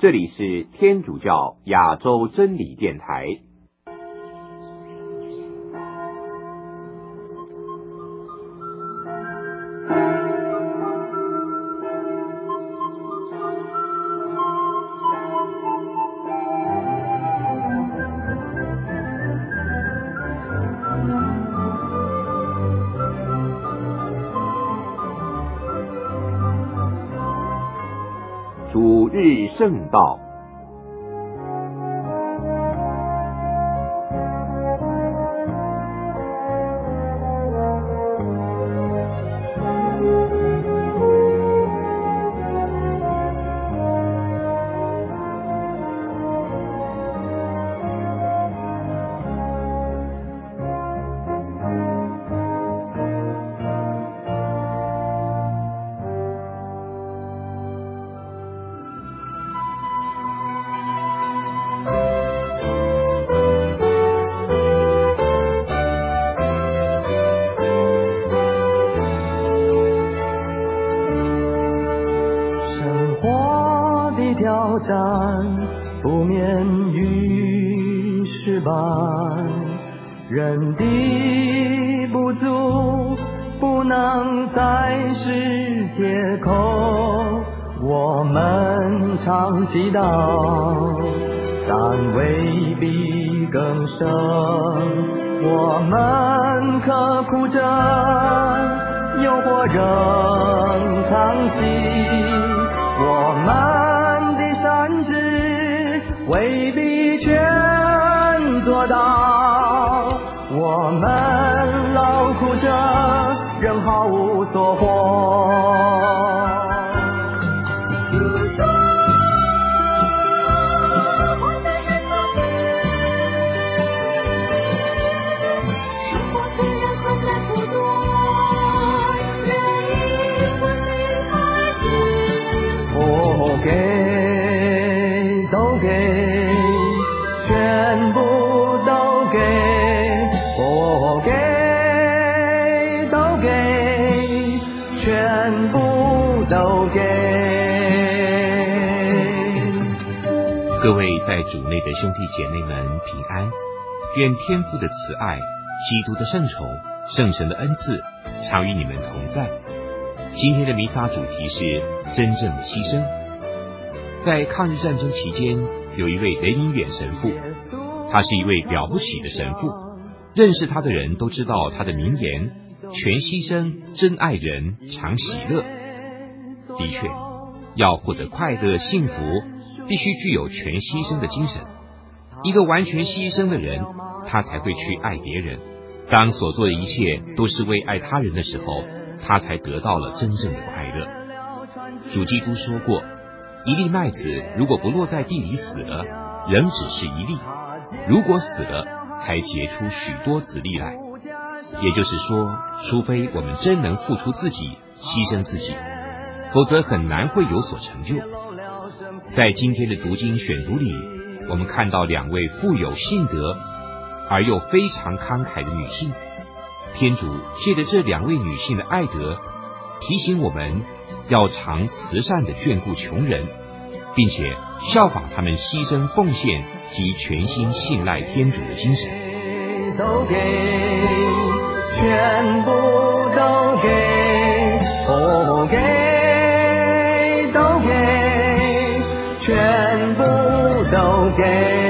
这里是天主教亚洲真理电台。主日圣道， 挑战不免于失败，人的不足不能在世界口，我们常祈祷，但未必更生，我们刻苦着，诱惑仍藏息，我们善知未必全做到，我们劳苦着仍毫无所获。 各位在主内的兄弟姐妹们平安，愿天父的慈爱、基督的圣宠、圣神的恩赐常与你们同在。今天的弥撒主题是真正的牺牲。在抗日战争期间，有一位雷明远神父，他是一位了不起的神父，认识他的人都知道他的名言：全牺牲，真爱人，常喜乐。的确，要获得快乐幸福，必须具有全牺牲的精神。一个完全牺牲的人，他才会去爱别人。当所做的一切都是为爱他人的时候，他才得到了真正的快乐。主基督说过，一粒麦子如果不落在地里死了，仍只是一粒；如果死了，才结出许多子粒来。也就是说，除非我们真能付出自己，牺牲自己，否则很难会有所成就。在今天的读经选读里，我们看到两位富有信德而又非常慷慨的女性。天主借着这两位女性的爱德，提醒我们要常慈善地眷顾穷人，并且效法他们牺牲奉献及全心信赖天主的精神。 都给，全部都给，都给，都给，全部都给。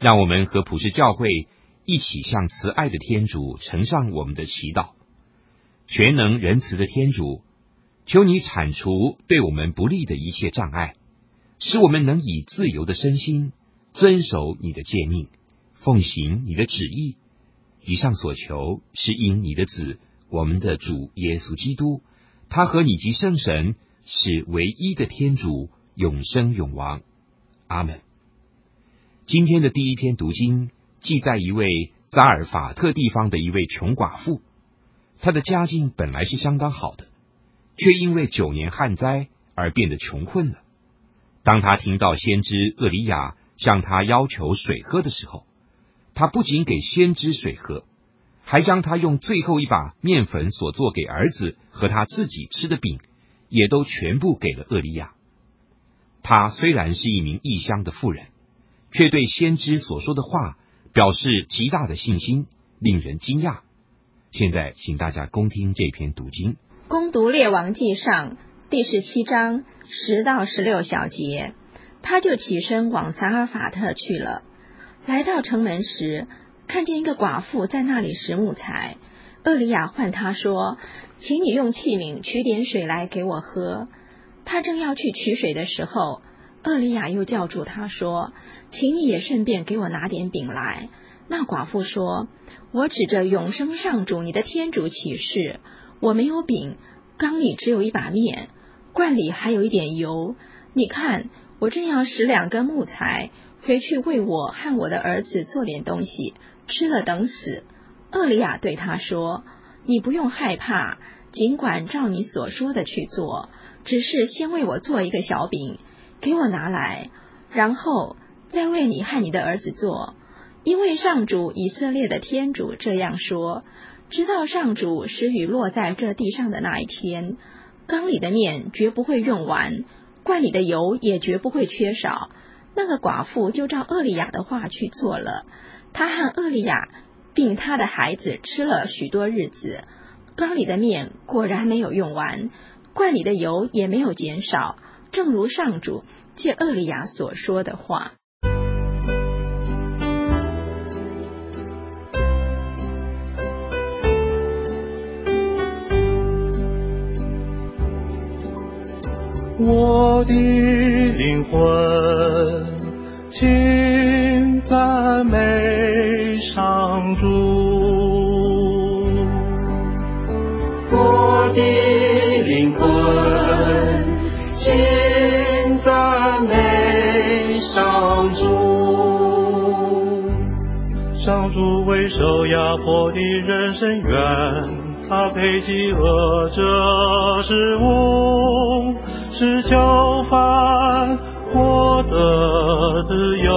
让我们和普世教会一起向慈爱的天主呈上我们的祈祷。全能仁慈的天主，求你铲除对我们不利的一切障碍，使我们能以自由的身心遵守你的诫命，奉行你的旨意。以上所求是因你的子，我们的主耶稣基督，他和你及圣神是唯一的天主，永生永王。阿们。今天的第一篇读经记载一位扎尔法特地方的一位穷寡妇，她的家境本来是相当好的，却因为9年旱灾而变得穷困了。当她听到先知厄里亚向她要求水喝的时候，她不仅给先知水喝，还将他用最后一把面粉所做给儿子和他自己吃的饼，也都全部给了厄里亚。她虽然是一名异乡的妇人，却对先知所说的话表示极大的信心，令人惊讶。现在请大家恭听这篇读经。 攻读列王纪上第17章10到16小节。他就起身往撒尔法特去了。来到城门时，看见一个寡妇在那里拾木材。厄里亚唤他说：请你用器皿取点水来给我喝。他正要去取水的时候，厄里亚又叫住他说：请你也顺便给我拿点饼来。那寡妇说：我指着永生上主你的天主起誓，我没有饼，缸里只有一把面，罐里还有一点油。你看，我正要拾2根木材回去为我和我的儿子做点东西，吃了等死。厄里亚对他说：你不用害怕，尽管照你所说的去做，只是先为我做一个小饼，给我拿来，然后再为你和你的儿子做。因为上主以色列的天主这样说：知道上主使雨落在这地上的那一天，缸里的面绝不会用完，罐里的油也绝不会缺少。那个寡妇就照厄里亚的话去做了。她和厄里亚并他的孩子吃了许多日子，缸里的面果然没有用完，罐里的油也没有减少，正如上主借厄里亚所说的话。 我的灵魂，请赞美上主。我的灵魂，请赞美上主。上主为受压迫的人伸冤，他赔济恶者事物，使囚犯获得自由。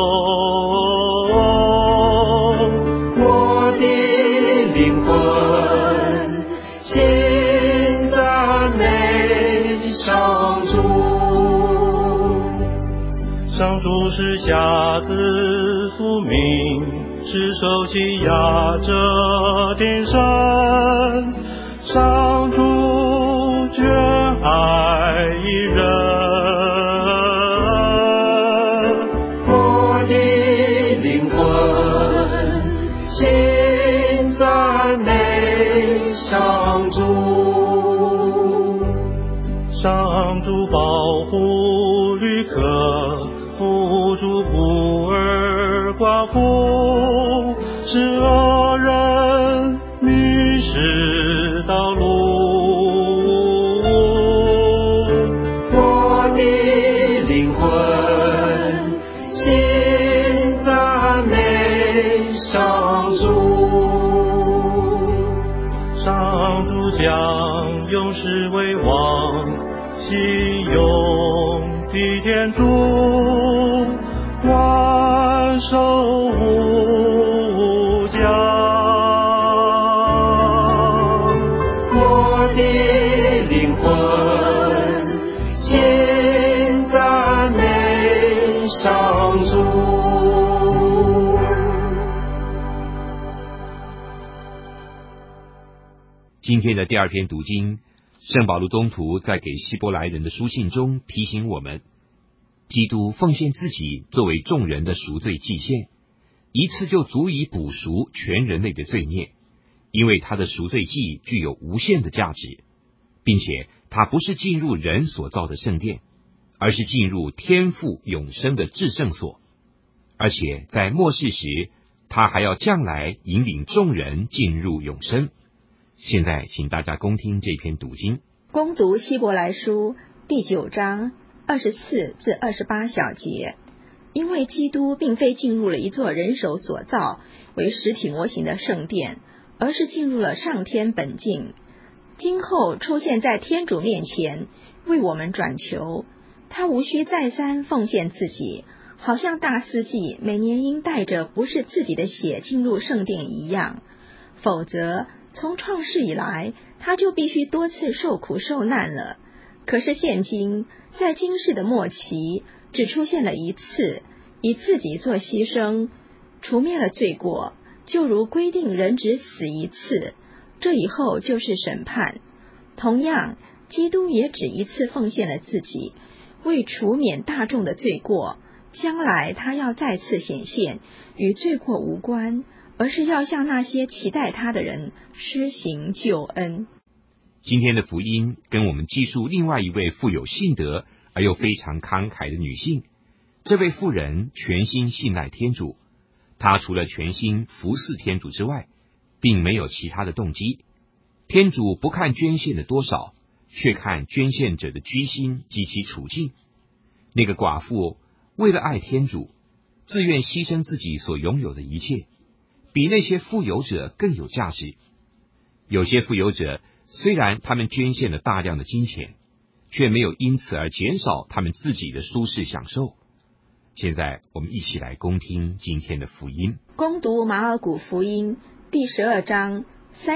我的灵魂，请赞美上主。上主使瞎子复明，使受欺压者挺身。上主眷爱一人。我的灵魂，请赞美上主。上主保护旅客，扶助孤儿寡妇，使恶人迷失道路。我的灵魂，请赞美上主。上主将勇士为王，喜勇的天主，万寿无疆。我的灵魂，请赞美上主。 今天的第2篇读经，圣保禄宗徒在给希伯来人的书信中提醒我们，基督奉献自己作为众人的赎罪祭献， 一次就足以补赎全人类的罪孽，因为他的赎罪祭具有无限的价值，并且他不是进入人所造的圣殿，而是进入天父永生的至圣所。而且在末世时，他还要将来引领众人进入永生。现在请大家恭听这篇读经， 恭读希伯来书第9章24至28小节。因为基督并非进入了一座人手所造为实体模型的圣殿，而是进入了上天本境，今后出现在天主面前为我们转求。他无需再三奉献自己，好像大司祭每年应带着不是自己的血进入圣殿一样，否则从创世以来他就必须多次受苦受难了。可是现今在今世的末期只出现了一次，以自己做牺牲，除灭了罪过，就如规定人只死一次，这以后就是审判。同样，基督也只一次奉献了自己，为除免大众的罪过。将来他要再次显现，与罪过无关，而是要向那些期待他的人施行救恩。 今天的福音跟我们记述另外一位富有信德而又非常慷慨的女性。这位妇人全心信赖天主，她除了全心服侍天主之外，并没有其他的动机。天主不看捐献的多少，却看捐献者的居心及其处境。那个寡妇为了爱天主，自愿牺牲自己所拥有的一切，比那些富有者更有价值。有些富有者虽然他们捐献了大量的金钱，却没有因此而减少他们自己的舒适享受。现在我们一起来恭听今天的福音。 恭读马尔谷福音第12章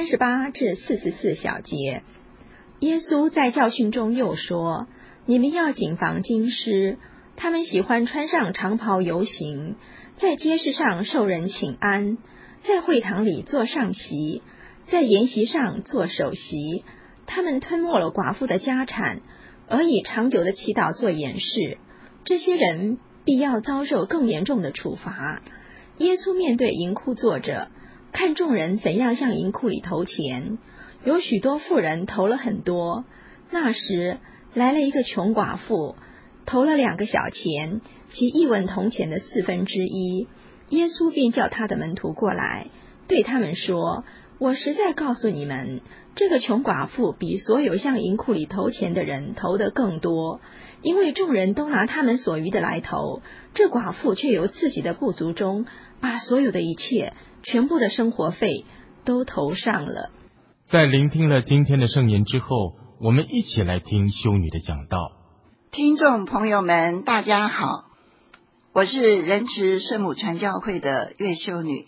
38至44小节。耶稣在教训中又说：你们要谨防经师，他们喜欢穿上长袍游行，在街市上受人请安，在会堂里坐上席，在筵席上做首席。他们吞没了寡妇的家产，而以长久的祈祷做掩饰。这些人必要遭受更严重的处罚。耶稣面对银库坐着，看众人怎样向银库里投钱。有许多富人投了很多。那时来了一个穷寡妇，投了2个小钱，即1文铜钱的1/4。耶稣便叫他的门徒过来，对他们说：我实在告诉你们，这个穷寡妇比所有向银库里投钱的人投得更多，因为众人都拿他们所余的来投，这寡妇却由自己的不足中把所有的一切，全部的生活费都投上了。 在聆听了今天的圣言之后，我们一起来听修女的讲道。 听众朋友们，大家好，我是仁慈圣母传教会的岳修女。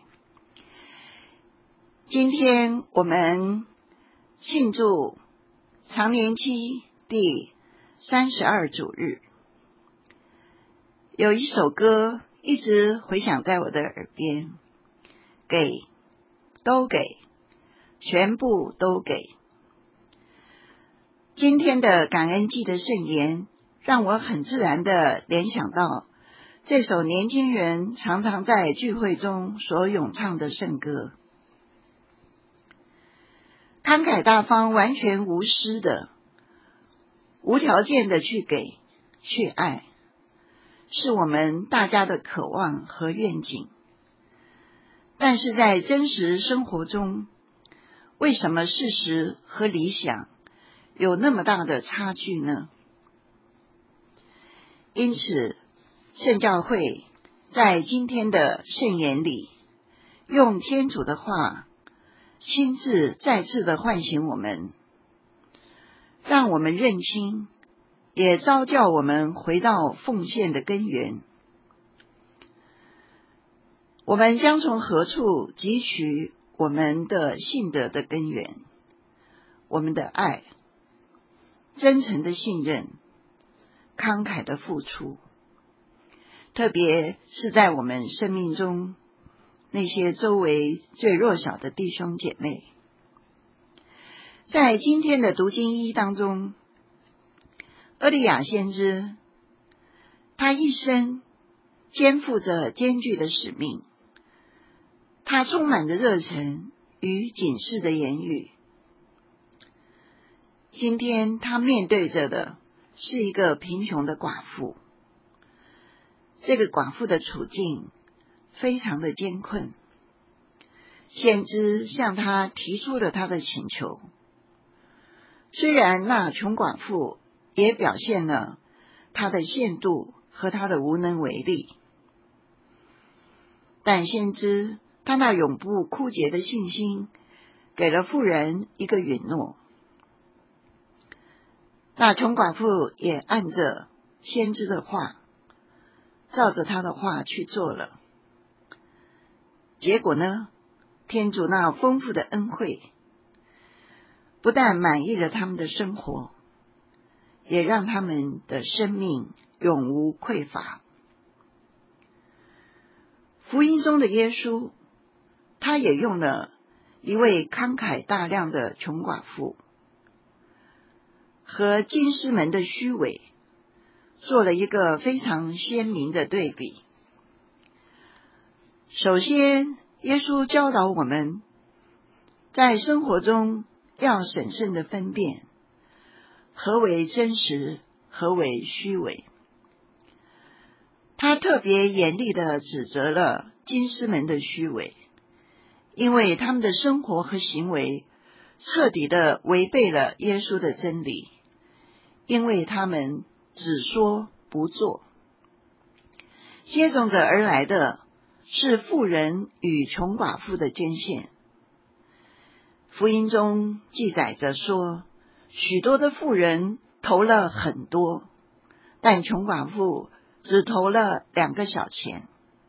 今天我们庆祝常年期第32主日，有一首歌一直回响在我的耳边，给，都给，全部都给。今天的感恩祭的圣言让我很自然地联想到这首年轻人常常在聚会中所咏唱的圣歌。慷慨大方，完全无私的，无条件的去给，去爱，是我们大家的渴望和愿景。但是在真实生活中，为什么事实和理想有那么大的差距呢？因此，圣教会在今天的圣言里，用天主的话亲自再次的唤醒我们，让我们认清，也召叫我们回到奉献的根源。我们将从何处汲取我们的信德的根源？我们的爱，真诚的信任，慷慨的付出，特别是在我们生命中那些周围最弱小的弟兄姐妹。在今天的读经一当中，厄利亚先知，他一生肩负着艰巨的使命， 他充满着热忱与警示的言语。今天他面对着的是一个贫穷的寡妇，这个寡妇的处境非常的艰困。先知向他提出了他的请求，虽然那穷寡妇也表现了他的限度和他的无能为力，但先知他那永不枯竭的信心给了妇人一个允诺。那穷寡妇也按着先知的话，照着他的话去做了。结果呢，天主那丰富的恩惠不但满意了他们的生活，也让他们的生命永无匮乏。福音中的耶稣，他也用了一位慷慨大量的穷寡妇和经师们的虚伪做了一个非常鲜明的对比。首先，耶稣教导我们在生活中要审慎的分辨何为真实，何为虚伪。他特别严厉地指责了经师们的虚伪，因为他们的生活和行为彻底地违背了耶稣的真理，因为他们只说不做。接踵着而来的是富人与穷寡妇的捐献。福音中记载着说，许多的富人投了很多，但穷寡妇只投了2个小钱。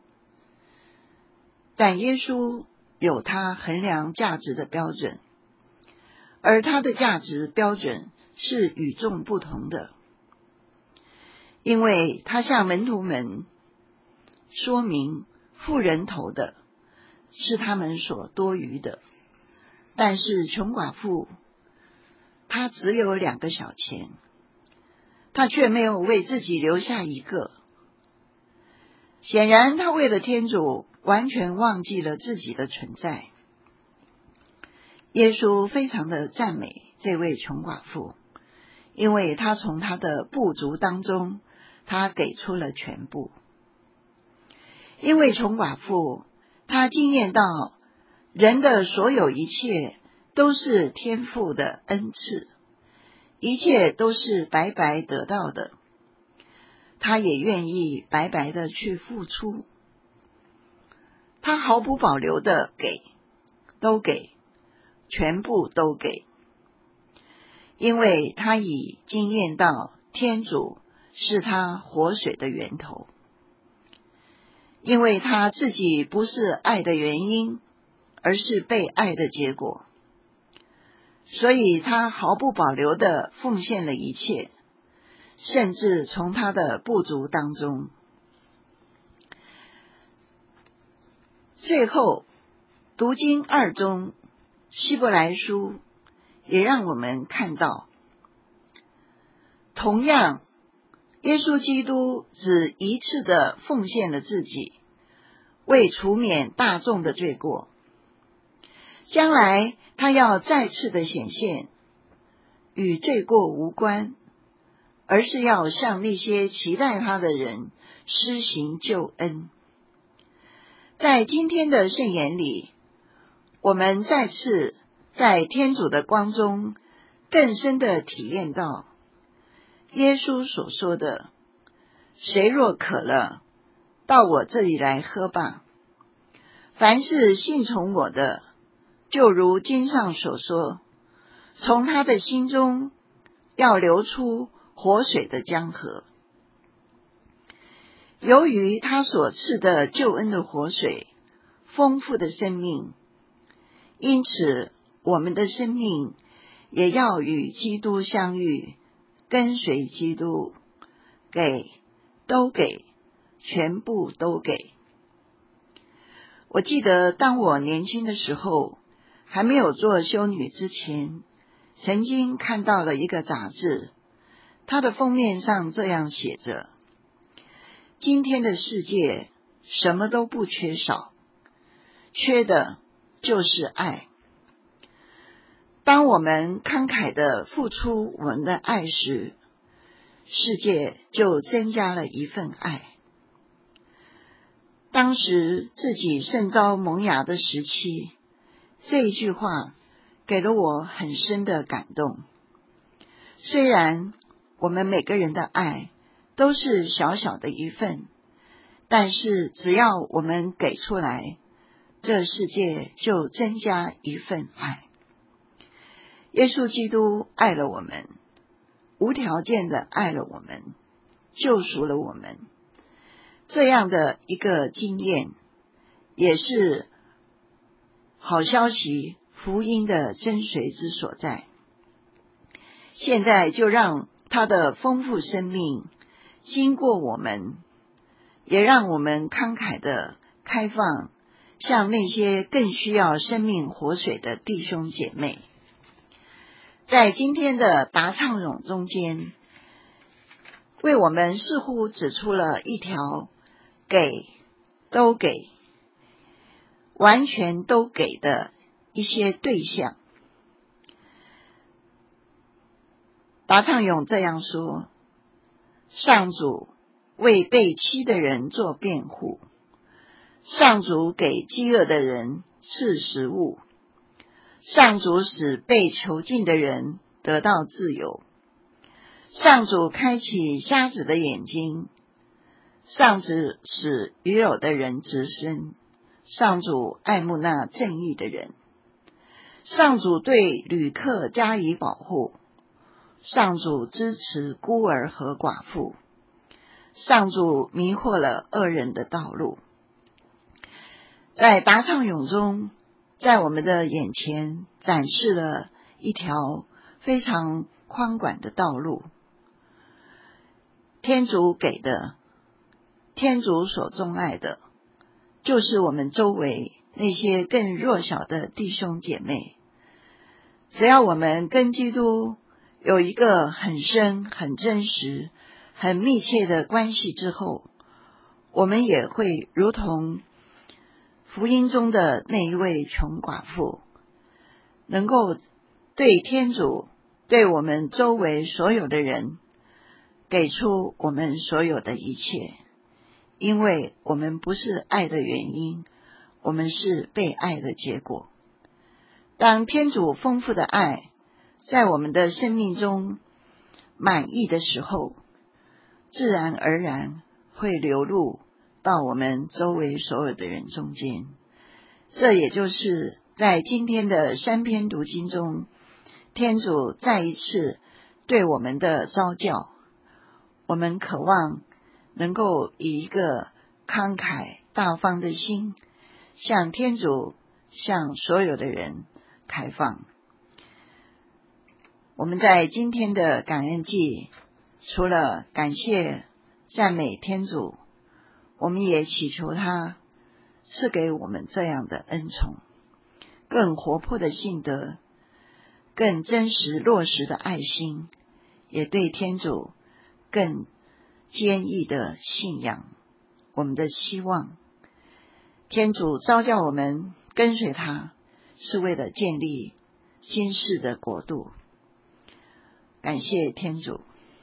但耶稣有他衡量价值的标准，而他的价值标准是与众不同的，因为他向门徒们说明富人投的是他们所多余的，但是穷寡妇她只有2个小钱，她却没有为自己留下1个。显然她为了天主完全忘记了自己的存在。耶稣非常的赞美这位穷寡妇，因为她从她的不足当中，她给出了全部。因为穷寡妇她经验到人的所有一切都是天父的恩赐，一切都是白白得到的，她也愿意白白的去付出，她毫不保留的给，都给，全部都给，因为她已经验到天主是她活水的源头，因为她自己不是爱的原因，而是被爱的结果，所以她毫不保留的奉献了一切，甚至从她的不足当中。最后，读经2中希伯来书也让我们看到，同样耶稣基督只一次的奉献了自己，为除免大众的罪过。将来他要再次的显现，与罪过无关，而是要向那些期待他的人施行救恩。在今天的圣言里，我们再次在天主的光中更深的体验到耶稣所说的，谁若渴了，到我这里来喝吧。凡是信从我的，就如经上所说，从他的心中要流出活水的江河。由于他所赐的救恩的活水，丰富的生命，因此我们的生命也要与基督相遇，跟随基督，给，都给，全部都给。我记得当我年轻的时候，还没有做修女之前，曾经看到了一个杂志，它的封面上这样写着：今天的世界什么都不缺少， 缺的就是爱。当我们慷慨地付出我们的爱时，世界就增加了一份爱。当时自己甚遭萌芽的时期，这一句话给了我很深的感动。虽然我们每个人的爱都是小小的一份，但是只要我们给出来，这世界就增加一份爱。耶稣基督爱了我们，无条件的爱了我们，救赎了我们。这样的一个经验，也是好消息福音的真髓之所在。现在就让他的丰富生命经过我们，也让我们慷慨的开放，向那些更需要生命活水的弟兄姐妹。在今天的答唱咏中间，为我们似乎指出了一条给都给，完全都给的一些对象。答唱咏这样说：上主为被欺的人做辩护，上主给饥饿的人赐食物，上主使被囚禁的人得到自由，上主开启瞎子的眼睛，上主使愚有的人直身，上主爱慕那正义的人，上主对旅客加以保护，上主支持孤儿和寡妇，上主迷惑了恶人的道路。在答唱咏中，在我们的眼前展示了一条非常宽广的道路。天主给的，天主所钟爱的，就是我们周围那些更弱小的弟兄姐妹。只要我们跟基督有一个很深、很真实、很密切的关系之后，我们也会如同福音中的那一位穷寡妇，能够对天主，对我们周围所有的人，给出我们所有的一切。因为我们不是爱的原因，我们是被爱的结果。当天主丰富的爱在我们的生命中满溢的时候，自然而然会流露到我们周围所有的人中间。这也就是在今天的三篇读经中，天主再一次对我们的召教。我们渴望能够以一个慷慨大方的心，向天主，向所有的人开放。我们在今天的感恩祭，除了感谢赞美天主，我们也祈求他赐给我们这样的恩宠，更活泼的信德，更真实落实的爱心，也对天主更坚毅的信仰。我们的希望，天主召叫我们跟随他，是为了建立今世的国度。感谢天主。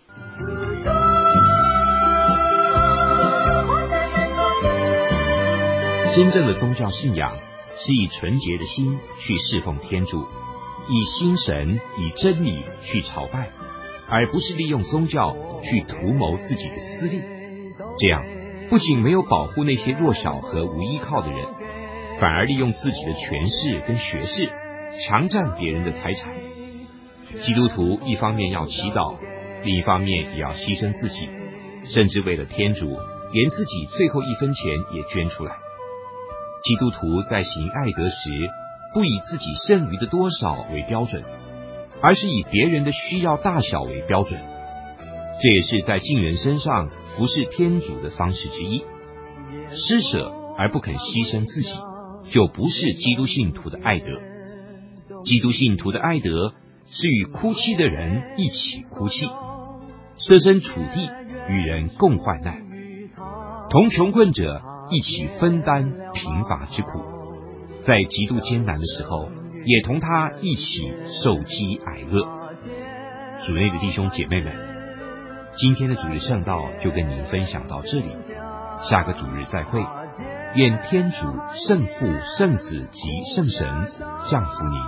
真正的宗教信仰是以纯洁的心去侍奉天主，以心神、以真理去朝拜，而不是利用宗教去图谋自己的私利。这样不仅没有保护那些弱小和无依靠的人，反而利用自己的权势跟学识强占别人的财产。基督徒一方面要祈祷，另一方面也要牺牲自己，甚至为了天主，连自己最后一分钱也捐出来。基督徒在行爱德时，不以自己剩余的多少为标准，而是以别人的需要大小为标准。这也是在敬人身上服侍天主的方式之一。施舍而不肯牺牲自己，就不是基督信徒的爱德。基督信徒的爱德是与哭泣的人一起哭泣，设身处地与人共患难，同穷困者一起分担贫乏之苦， 在极度艰难的时候，也同他一起受饥挨饿。主内的弟兄姐妹们，今天的主日圣道就跟您分享到这里，下个主日再会。愿天主圣父、圣子及圣神降福您。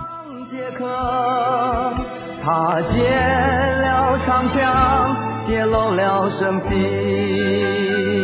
他揭了长枪，揭露了生息。